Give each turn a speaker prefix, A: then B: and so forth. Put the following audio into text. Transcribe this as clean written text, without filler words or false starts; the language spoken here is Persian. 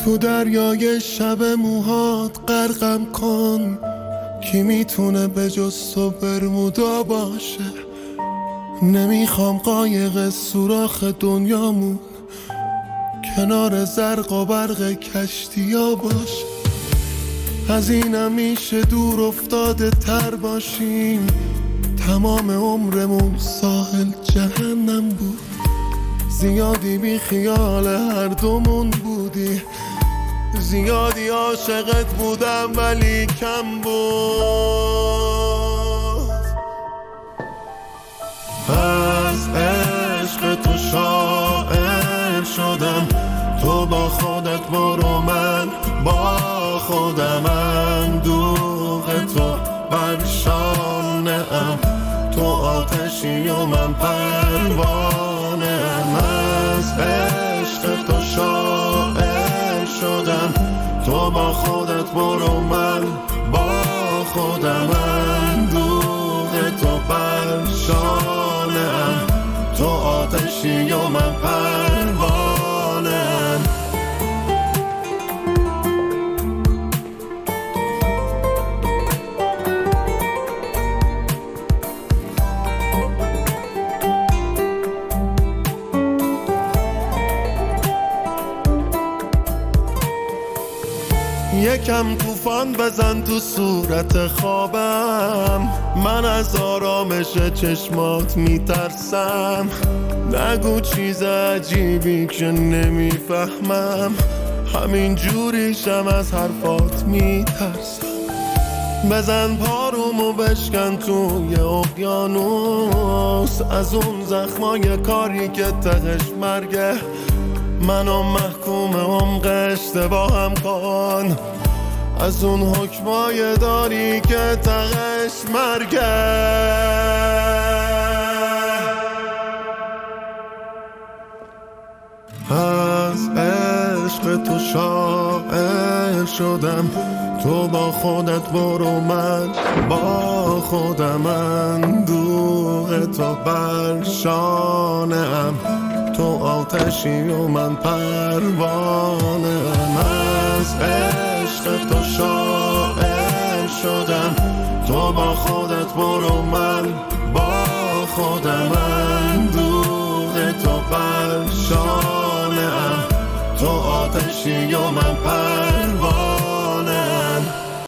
A: تو دریای شب موهات غرقم کن، کی میتونه به جز تو برمودا باشه؟ نمیخوام قایق سوراخ دنیامون کنار زرق و برق کشتیا باشه. از اینم میشه دور افتاده تر باشیم، تمام عمرمون ساحل جهنم بود. زیادی بی خیال هر دومون بودی، زیادی عاشقت بودم ولی کم بود. از عشق تو شاعر شدم، تو با خودت برو من با خودم. اندوه تو بر شانه ام، تو آتشی و من پروانه ام. از عشق تو شاعر شدم، تو با خودت برو من با خودم. اندوه تو بر شانه ام، تو آتشی و من پروانه ام. یکم طوفان بزن تو صورت خوابم، من از آرامش چشمات میترسم. نگو چیز عجیبی که نمیفهمم، همین جوریشم از حرفات میترسم. بزن پارومو بشکن توی اقیانوس، از اون زخمای کاری که تهش مرگه. منو محکوم عمق اشتباهم کن، از اون حکمای داری که تهش مرگه. از عشق تو شاعر شدم، تو با خودت برو من با خودم. اندوه تو بر شانه ام، تو آتشی و من پروانه ام. از عشق تو شاعر شدم، تو با خودت برو من با خودم. اندوه تو بر شانه ام، تو آتشی و من پروانه ام.